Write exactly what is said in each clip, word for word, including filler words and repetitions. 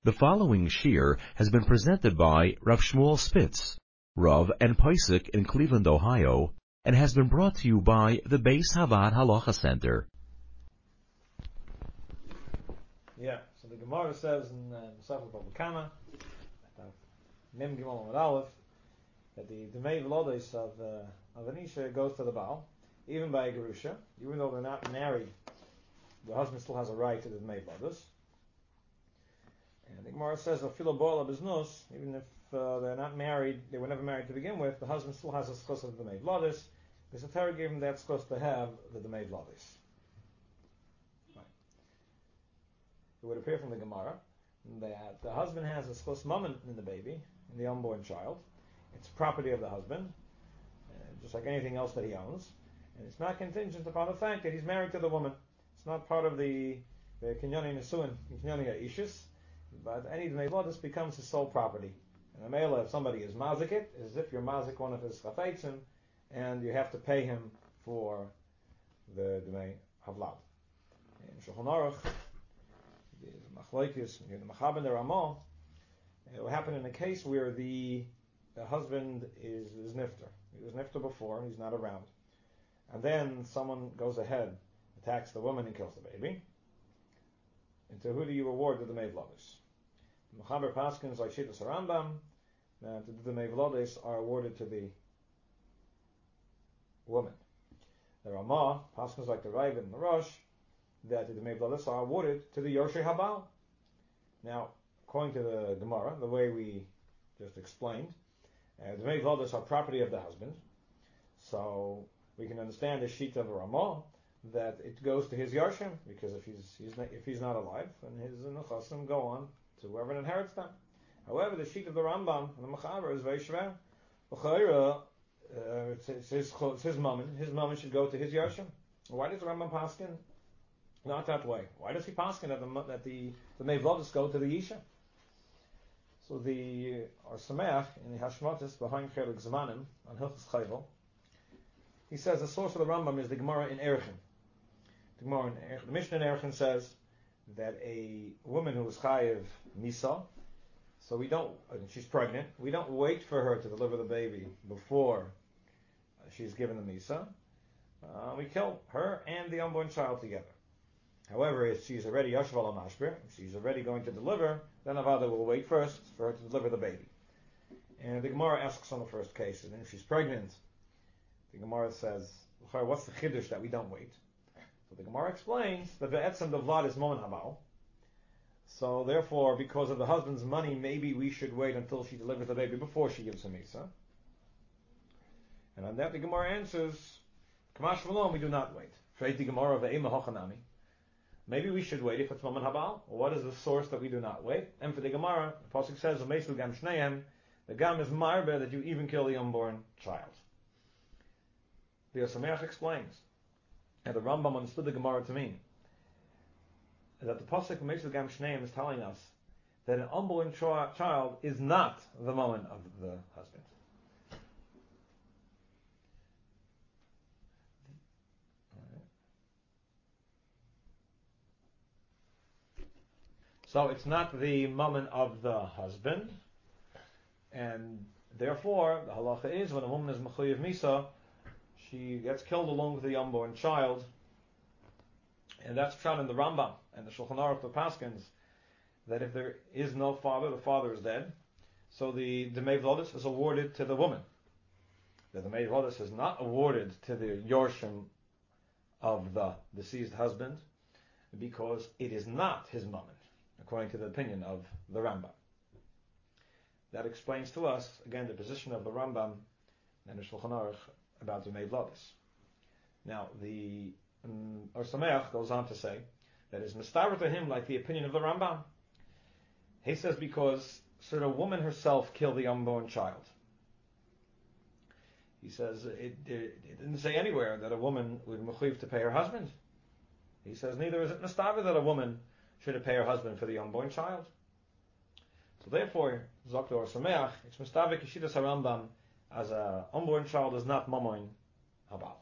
The following shir has been presented by Rav Shmuel Spitz, Rav and Paisik in Cleveland, Ohio, and has been brought to you by the Beis Havad Halacha Center. Yeah, so the Gemara says in Masechet Bava Kama, Mem Gimel Amud Aleph, that the Demei V'Lodos of uh, of an Isha goes to the Baal, even by a Gerusha, even though they're not married, the husband still has a right to the Demei V'Lodos. And the Gemara says, "Afilo Bola Biznus," even if uh, they're not married, they were never married to begin with, the husband still has a schos of the Demei V'Lodos, because the Torah gave him that schos to have the Demei V'Lodos. It would appear from the Gemara that the husband has a schos mammon in the baby, in the unborn child. It's property of the husband, uh, just like anything else that he owns, and it's not contingent upon the fact that he's married to the woman. It's not part of the the kinyani nesuin, kinyani ishus, but any Demei V'Lodos becomes his sole property. And a male, if somebody is mazik it, is as if you're mazik one of his chafetzim, and you have to pay him for the Demei Havlad. In Shulchan Aruch, Machlokes, the Machaber and the Ramah, it will happen in a case where the, the husband is, is nifter. He was nifter before, he's not around. And then someone goes ahead, attacks the woman and kills the baby. And to who do you award the Demei V'Lodos? The Machaber Paskins, like Shittas Rambam, that the Demei V'Lodos are awarded to the woman. The Ramah, Paskins like the Rav and the Rosh, that the Demei V'Lodos are awarded to the Yorshei Habal. Now, according to the Gemara, the way we just explained, uh, the Demei V'Lodos are property of the husband, so we can understand the sheet of a Ramah that it goes to his Yarshim, because if he's, he's not, if he's not alive, then his Nechasim go on to whoever inherits them. However, the sheet of the Rambam and the Machaber is very shver. L'chayra, uh, it's, it's his it's his mammon. His mammon should go to his Yarshim. Why does the Rambam paskin not that way? Why does he paskin that the that the the Demei V'Lodos go to the Isha? So the Or Sameach in the Hashmatis behind Chelik Zmanim on Hilchos Chayvel, he says the source of the Rambam is the Gemara in Erechim. The Gemara in Erechim, the Mishnah in Erechim says that a woman who is chayiv misa, so we don't, and she's pregnant, we don't wait for her to deliver the baby before she's given the misa. Uh, we kill her and the unborn child together. However, if she's already yashval amashber, if she's already going to deliver, then Avada will wait first for her to deliver the baby. And the Gemara asks on the first case, and if she's pregnant, the Gemara says, what's the chiddush that we don't wait? So the Gemara explains that the etzem the vlad is mon habal. So therefore, because of the husband's money, maybe we should wait until she delivers the baby before she gives him Isa. And on that the Gemara answers, Kamash v'lo, we do not wait. Freit the Gemara ve'ema hochanami. Maybe we should wait if it's mon habal. Well, what is the source that we do not wait? And for the Gemara, the pasuk says, "V'meisu gam shneim." The gam is marbe that you even kill the unborn child. The Yosameach explains, and the Rambam understood the Gemara to mean that the pasuk V'meisu gam shneim is telling us that an unborn ch- child is not the moment of the husband. So it's not the moment of the husband, and therefore the halacha is when a woman is mechuyev misa, she gets killed along with the unborn child, and that's found in the Rambam and the Shulchan Aruch, the Paskins, that if there is no father, the father is dead, so the Demei V'Lodos is awarded to the woman. The Demei V'Lodos is not awarded to the Yorshim of the deceased husband, because it is not his moment, according to the opinion of the Rambam. That explains to us, again, the position of the Rambam and the Shulchan Aruch about the Demei V'Lodos. Now, the um, Or Sameach goes on to say that it's mistaver to him like the opinion of the Rambam. He says because should a woman herself kill the unborn child? He says it, it, it didn't say anywhere that a woman would mechuyev to pay her husband. He says neither is it mistaver that a woman should pay her husband for the unborn child. So therefore, Zokta Or Sameach, it's mistaver Kishidas HaRambam as a unborn child is not mamoin habal.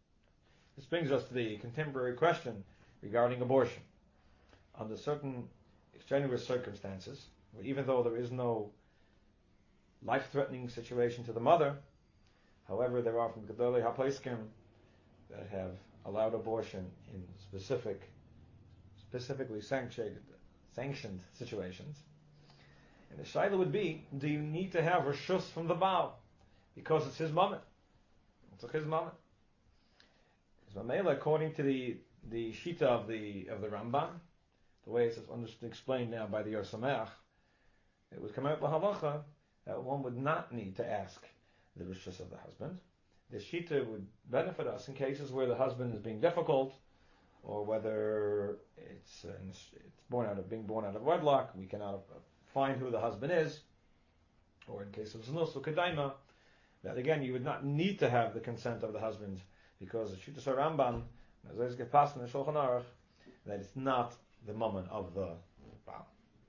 This brings us to the contemporary question regarding abortion. Under certain extraneous circumstances, where even though there is no life-threatening situation to the mother, however, there are from Gedolei HaPoskim that have allowed abortion in specific, specifically sanctioned, sanctioned situations. And the shaila would be, do you need to have reshus from the Baal? Because it's his moment. It's his moment. Because Mamela, according to the the Shita of the of the Ramban, the way it's explained now by the Or Sameach, it would come out b'halacha that one would not need to ask the reshus of the husband. The Shita would benefit us in cases where the husband is being difficult, or whether it's uh, it's born out of being born out of wedlock. We cannot find who the husband is, or in case of znus or kedaima, that again you would not need to have the consent of the husband, because the Shita Ramban, as I get past in the Shulchan Aruch, that it's not the moment of the Baal.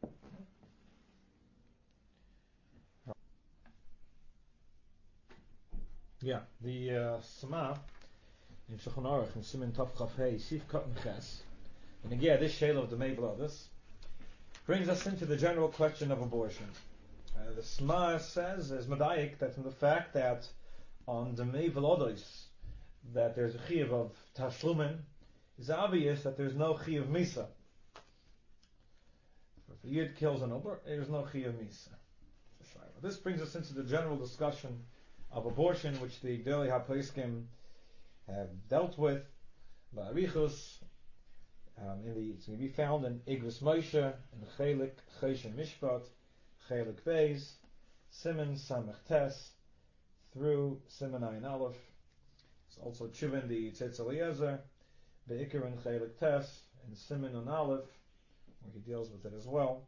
Yeah, the uh, Sama in Shulchan Aruch in Siman Tov Chaf Hey Sif Katan Ches, and again this shayla of the Mei V'Lodos brings us into the general question of abortion. Uh, the Sama says, as Medayik, that from the fact that on the Mei V'Lodos that there's a chiyuv of tashlumin, is obvious that there's no chiyuv misa. If a yid kills an ober, there's no chiyuv misa. This brings us into the general discussion of abortion, which the Gedolei HaPoskim have dealt with. Ba'arichus, um, in the, it's going to be found in Igros Moshe, in Chelik Choshen Mishpat, Chelik Beis, Siman Samech Tes, through Siman Ayin Aleph. It's also Tshuva in the Tzitz Eliezer, Be'ikar in Chelik Tes, and Siman on Aleph, where he deals with it as well.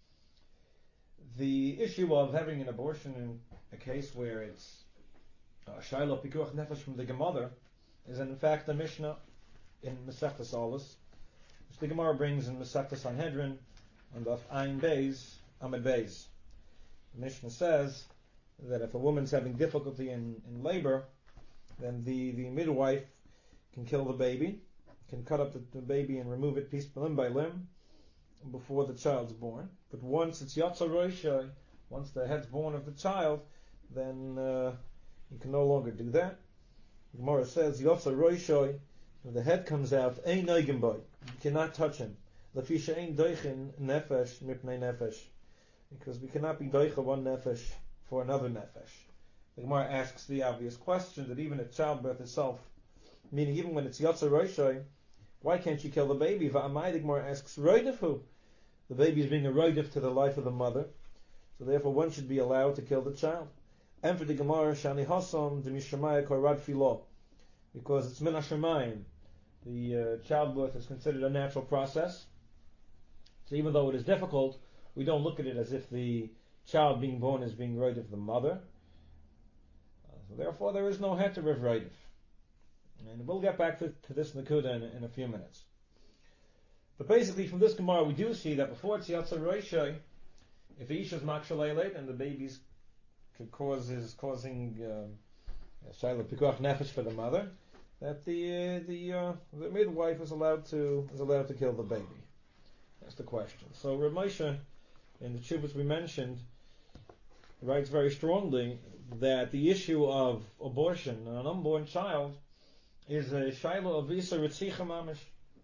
The issue of having an abortion in a case where it's Shaila Pikuach Nefesh from the Gemara is in fact the Mishnah in Masechtas Alus, which the Gemara brings in Masechtas Sanhedrin on the Ayin Beis, Amid Beis. The Mishnah says that if a woman's having difficulty in, in labor, then the, the midwife can kill the baby, can cut up the, the baby and remove it piece limb by limb before the child's born. But once it's Yatsa Roshai, once the head's born of the child, then uh, you can no longer do that. The Gemara says, Yatsa Roshai, when the head comes out, Ein Neigim Boy, you cannot touch him. Lafisha Ein Doichin Nefesh Mipnei Nefesh, because we cannot be Doicha one Nefesh for another Nefesh. The Gemara asks the obvious question that even at childbirth itself, meaning even when it's Yatsa Roshai, why can't you kill the baby? Va'amai, the Gemara asks, Roidefu. The baby is being a roidef to the life of the mother, so therefore one should be allowed to kill the child. And for the Gemara, Shani Hasan, the Mishamaya Korad Filo, because it's Min HaShamayim. The uh, childbirth is considered a natural process. So even though it is difficult, we don't look at it as if the child being born is being roidef of the mother. Uh, so therefore there is no heter of roidef. And we'll get back to, to this Nakuda in, in a few minutes. But basically from this Gemara we do see that before it's Yatsa Roshai, if the Isha is Makshalaylet and the baby's could cause is causing Shaila Pikuach Nefesh for the mother, that the uh, the uh, the midwife is allowed to is allowed to kill the baby. That's the question. So Rav Moshe, in the Tshuvas we mentioned, writes very strongly that the issue of abortion on an unborn child is a Shaila of Isa Ritzicha Mamish.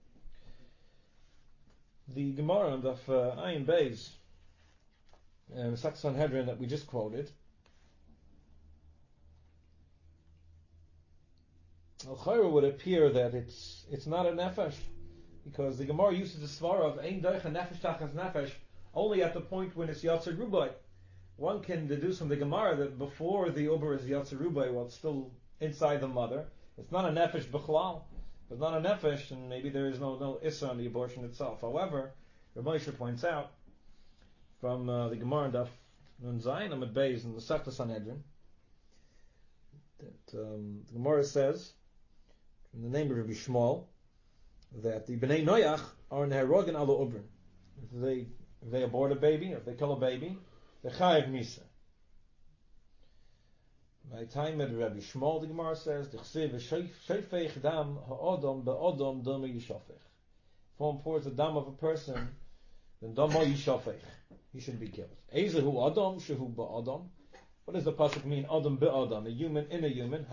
The Gemara of uh, Ayin Beis, um, Masechtas Sanhedrin that we just quoted, Al-Khayra would appear that it's it's not a nefesh, because the Gemara uses the svara of Ein Doich Nefesh Tachas Nefesh only at the point when it's Yatsa Rubai. One can deduce from the Gemara that before the Uber is Yatsa Rubai, while it's still inside the mother, it's not a nefesh b'chlal. It's not a nefesh, and maybe there is no no issa on the abortion itself. However, Rav Moshe points out from uh, the Gemara Daf Nun Zayin Amid Beis in the Masechtas Sanhedrin that um, the Gemara says, in the name of Rabbi Shmuel, that the Bnei Noach are neharogin ala ubrin. If they if they abort a baby, or if they kill a baby, they're chayav misa. By time at Rabbi Shmuel, the Gemara says, "D'chsev sheifech dam ha'odom be'odom dama yishofech." If one pours the dam of a person, then Damo Yishafech. He should be killed. Ezehu Adam, Shehu Ba'Adam. What does the pasuk mean? Adam Ba'Adam, a human in a human.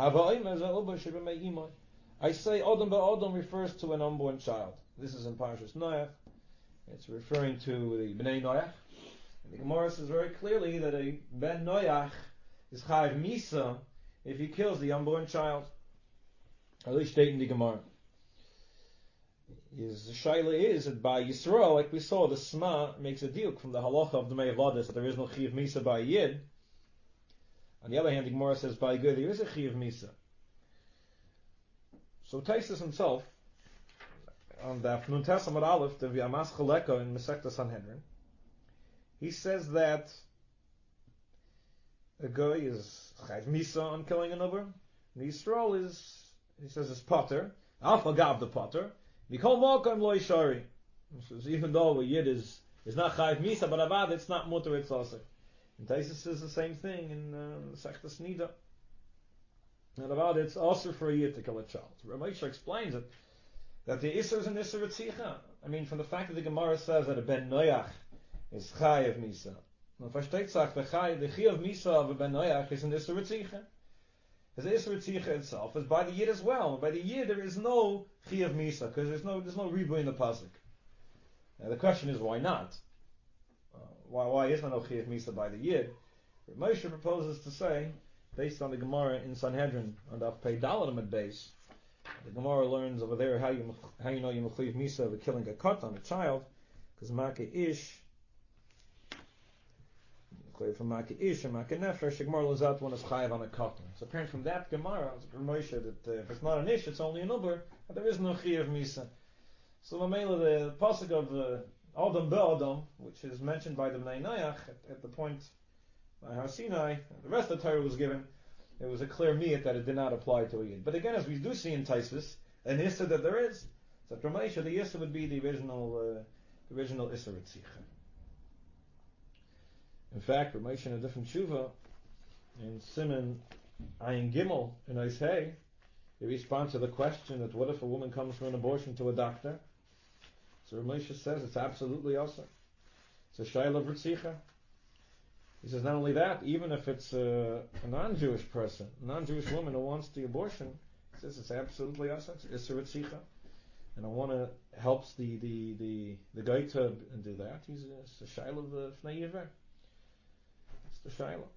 I say Adam Ba'Adam refers to an unborn child. This is in Parashas Noach. It's referring to the Bnei Noach. And the Gemara says very clearly that a Ben Noach is Chayiv Misa if he kills the unborn child. At least state in the Gemara. His shaila is that by Yisrael, like we saw, the Sma makes a deal from the halacha of the Me'avadas that there is no Chayiv Misa by Yid. On the other hand, the Gemara says by Good there is a Chayiv Misa. So Taisus himself, on the Afnun Tesamad Aleph, the V'amas Chaleka in Masechta Sanhedrin, he says that a guy is Chayiv Misa on killing another, and Yisrael is, he says, is Potter, Alpha Gav the Potter, Mikol Malkam Loi Shari. Even though a Yid is, is not Chayiv Misa, but Avad, it's not Mutter, it's Asik. And Taisus says the same thing in uh, Sechta Snida. And about it's also for a Yid to kill a child. Ramesha explains it, that the Isser is an Isser Ritzicha. I mean, from the fact that the Gemara says that a Ben Noach is Chayiv Misa. Now, versteht sich, the Chayiv Misa of a Ben Noach is an Isser Ritzicha. His Isser Ritzicha itself is by the Yid as well. By the Yid there is no Chayiv Misa, because there's no, there's no Ribu in the Pasuk. Now, the question is, why not? Uh, why, why is there no Chayiv Misa by the Yid? Moshe proposes to say, based on the Gemara in Sanhedrin, on the Pei Daladamid base, the Gemara learns over there how you how you know you mechayiv misa of killing a cut on a child, because Maka Ish, from Maka Ish and Maka Nefesh, the Gemara learns out one is chayiv on a cut. It's apparent from that Gemara, Moshe, that uh, if it's not an Ish, it's only an Uber, but there is no chayiv misa. So Mamela, the pasuk of uh, Adam Be'Adam, which is mentioned by the Bnei Noach at, at the point by Har Sinai, the rest of the Torah was given. It was a clear miyat that it did not apply to a Yid. But again, as we do see in Taisus, an Issa that there is, so Ramesha, the Issa would be the original, uh, the original Issa Ritzicha. In fact, Ramesha in a different tshuva, in Simon Ayin Gimel in Eishei, he responds to the question that what if a woman comes for an abortion to a doctor? So Ramesha says it's absolutely awesome. It's a Shaila of Ritzicha. He says not only that, even if it's a, a non-Jewish person, a non-Jewish woman who wants the abortion, he says it's absolutely awesome. It's Isser Ritzicha. And I want to helps the the the the guy to do that. He's a, it's a Shaila of the Fnei Yever. It's the Shaila.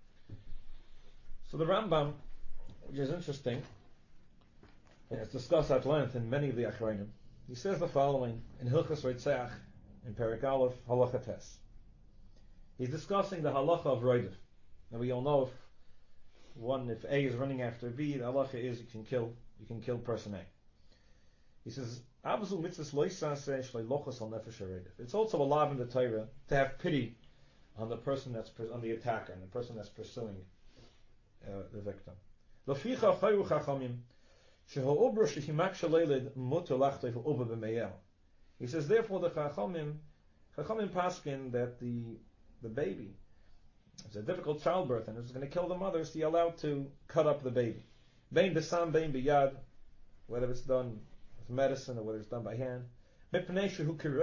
So the Rambam, which is interesting, and it's discussed at length in many of the Achrayim, he says the following in Hilchas Reitzach in Perek Aleph Halacha Tes. He's discussing the halacha of Roidif. Now we all know if one, if A is running after B, the halacha is you can kill, you can kill person A. He says, it's also allowed in the Torah to have pity on the person that's on the attacker and the person that's pursuing uh, the victim. He says, therefore the Chachamim, Chachamim paskin that the the baby, it's a difficult childbirth and it's going to kill the mother, so you're allowed to cut up the baby. Bein besam, bein biyad, whether it's done with medicine or whether it's done by hand. Because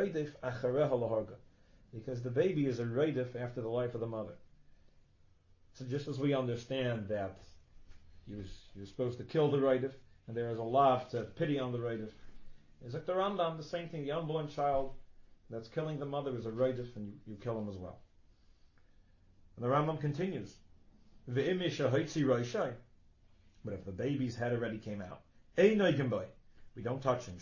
the baby is a reidif after the life of the mother. So just as we understand that you're, you're supposed to kill the reidif, and there is a law to pity on the reidif, is like the Rambam, the same thing, the unborn child that's killing the mother is a reidif, and you, you kill him as well. And the Rambam continues, but if the baby's head already came out, we don't touch him.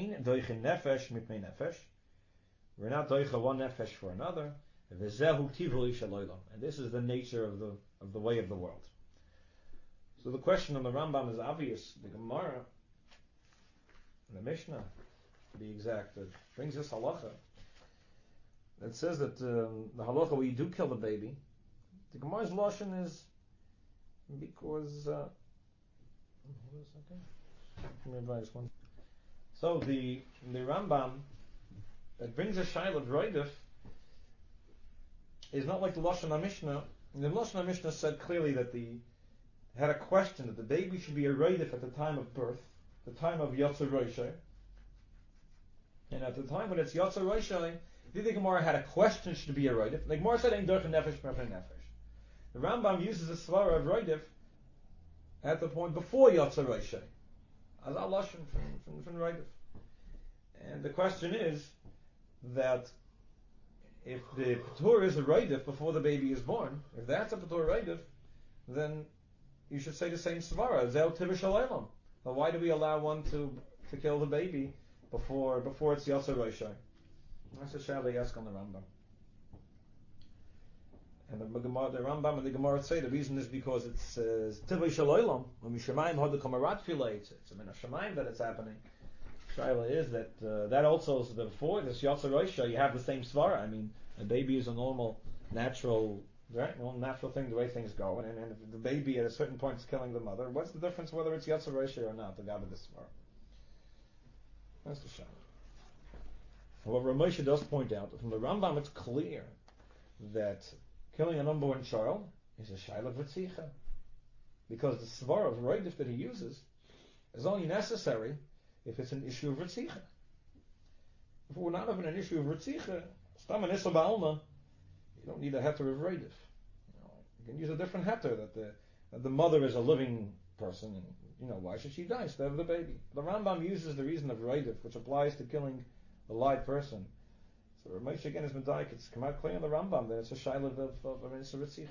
We're not doicha one nefesh for another. And this is the nature of the of the way of the world. So the question on the Rambam is obvious. The Gemara, the Mishnah, to be exact, it brings us halacha. It says that um, the halacha where you do kill the baby, the Gemara's lashon is because. Uh, hold a second. Let me advise one. So the the Rambam that brings a shaila of roidif is not like the lashon HaMishnah. The lashon HaMishnah said clearly that the had a question that the baby should be a roidif at the time of birth, the time of Yotzer Roshai, and at the time when it's Yotzer Roshai, If the Gemara had a question, should it be a roidif? The Gemara said, "Ein durch nefesh b'nefesh nefesh." The Rambam uses a svara of roidif at the point before Yotzer Roshei, as a lashon from from, from roidif. And the question is that if the patur is a roidif before the baby is born, if that's a patur roidif, then you should say the same svara. Zel tivish aleilam. But why do we allow one to to kill the baby before before it's Yotzer Roshei? That's a shayla they ask on the Rambam. And the, the Rambam and the Gemara say the reason is because it's tivish aleilam. When we shemayim had the kamarat filay, it's a min shemayim that it's happening. Shaila is that uh, that also is before this Yotzer Roshei you have the same svara. I mean, a baby is a normal, natural, right? Normal, natural thing the way things go, and, and if the baby at a certain point is killing the mother, what's the difference whether it's Yotzer Roshei or not? The God of the svara. That's the Shaila. However, Moshe does point out that from the Rambam it's clear that killing an unborn child is a Shaila v'tzicha, because the svara of roidif that he uses is only necessary if it's an issue of Ritzicha. If we're not having an issue of Ritzicha, Stam and Issa Ba'alma, you don't need a heter of Reidif. You know, you can use a different heter, that the that the mother is a living person, and you know, why should she die instead of the baby? The Rambam uses the reason of Reidif, which applies to killing a live person. So Ramesh again is Medaik, it's come out clear in the Rambam that it's a Shailav of, of, of Issa Ritzicha.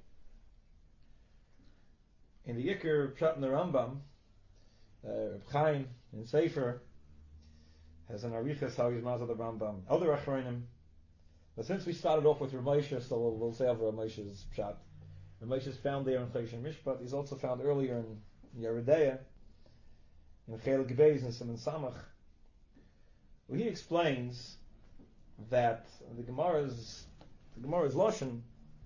In the Yikr Pshat in the Rambam, Uh, Reb Chaim in Sefer has an arichas how he's mazal the Rambam. Other achronim, but since we started off with Ramesha, so we'll, we'll say over Ramesha's pshat. Ramesha is found there in Choshen Mishpat. He's also found earlier in, in Yeridea, in Chelik Beis and Simon Samach. Well, he explains that the Gemara's the Gemara's lashon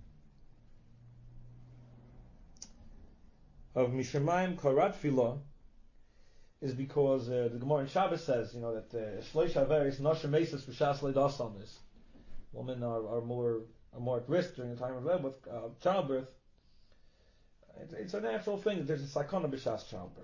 of Mishamayim Karat Filah is because uh, the Gemara in Shabbos says, you know, that Shleish Averis Nosher Mesis V'Shas Leidas on this. Women are, are more are more at risk during the time of with uh, childbirth. It's, it's a natural thing. There's a sakana b'shas childbirth.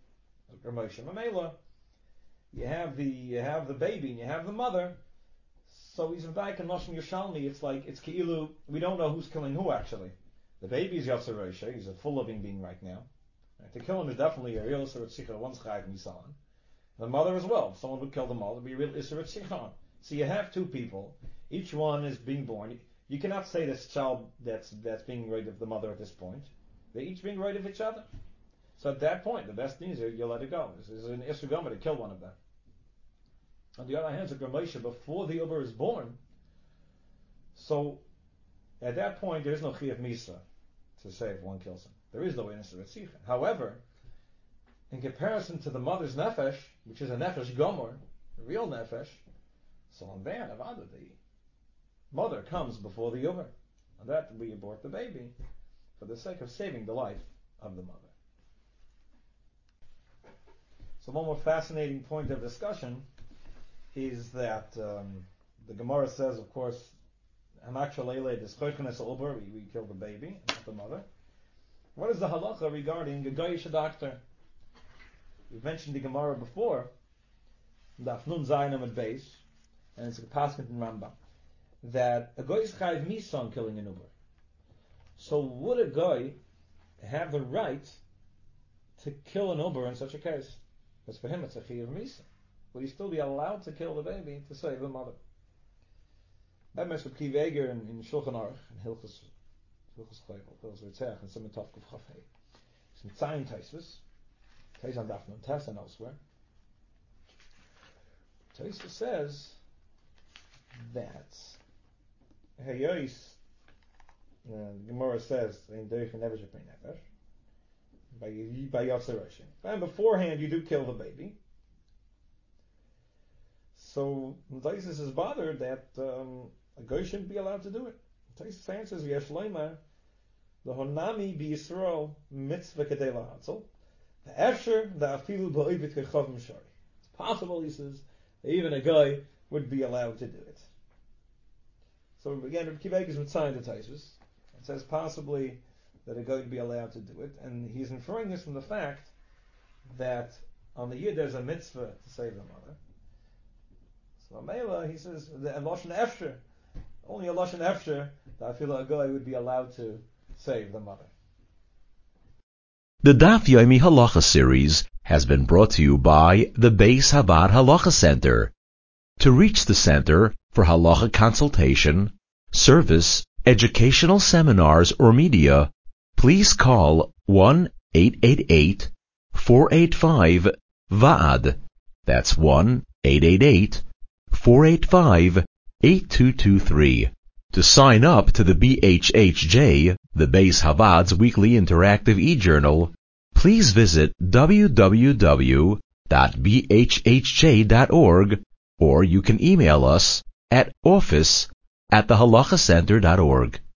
You have the you have the baby and you have the mother. So he's back in Noshim Yerushalmi. It's like it's keilu. We don't know who's killing who actually. The baby is Yotzer Roshei. He's a full living being right now. Right, to kill him is definitely a real Isser Tzichan. One's Chayav Nisan. The mother as well. If someone would kill the mother, it would be a real Isser Tzichan. So you have two people. Each one is being born. You cannot say this child that's that's being right of the mother at this point. They're each being right of each other. So at that point, the best thing is you let it go. This is an Isser Gomer to kill one of them. On the other hand, the Moshe, before the Uber is born, so at that point there is no Chiyuv Misa to say if one kills him. There is no Isser Tzichan. However, in comparison to the mother's nefesh, which is a nefesh gomer, a real nefesh, so on that, Avada, the mother comes before the Uber. On that, we abort the baby for the sake of saving the life of the mother. So one more fascinating point of discussion is that um, the Gemara says, of course, Hamak Shalele Dischochenes Uber, we we kill the baby, not the mother. What is the halacha regarding a Goyish doctor? We've mentioned the Gemara before, Daf Nun Zayin Amud Beis, and it's a pasuk in Rambam, that a Goyish Chayiv Misa on killing an Uber. So would a guy have the right to kill an Uber in such a case? Because for him it's a Chayiv Misa. Would he still be allowed to kill the baby to save the mother? That makes Reb Kiva Eger in, in Shulchan Aruch, in Hilchos Hilchos Chayil, Hilchos Ritzach, and Simon Tov Kuf Chafei. Some Tzayin Taisus, Taiz on Daf Nun Tes and elsewhere. Taisus says that Hayois, uh, the Gemara says in Derech Nevesh Pei Nefesh by by Yotzer Roshei, and beforehand you do kill the baby. So Taisus is bothered that um, a guy shouldn't be allowed to do it. Taisus answers, Yesh Leima, the Honami bi Yisrael mitzvah kedei lahatzel, the Efsher the afilu ba'oivit kechavim shari. It's possible, he says, that even a guy would be allowed to do it. So again, Reb Kiva Eger is mitzayin to Taisus. It says possibly that a guy would be allowed to do it, and he's inferring this from the fact that on the Yid there's a mitzvah to save the mother. So Mela, he says, the Lashon Efsher, only a Lashon Efsher, that Afila Agoy would be allowed to save the mother. The Daf Yomi Halacha series has been brought to you by the Beis Havad Halacha Center. To reach the center for halacha consultation, service, educational seminars, or media, please call one eight eight eight, four eight five, V A D. That's one eight eight eight, four eight five, eight two two three. To sign up to the B H H J, the Beis Havad's weekly interactive e-journal, please visit w w w dot b h h j dot org, or you can email us at office at the halacha center dot org.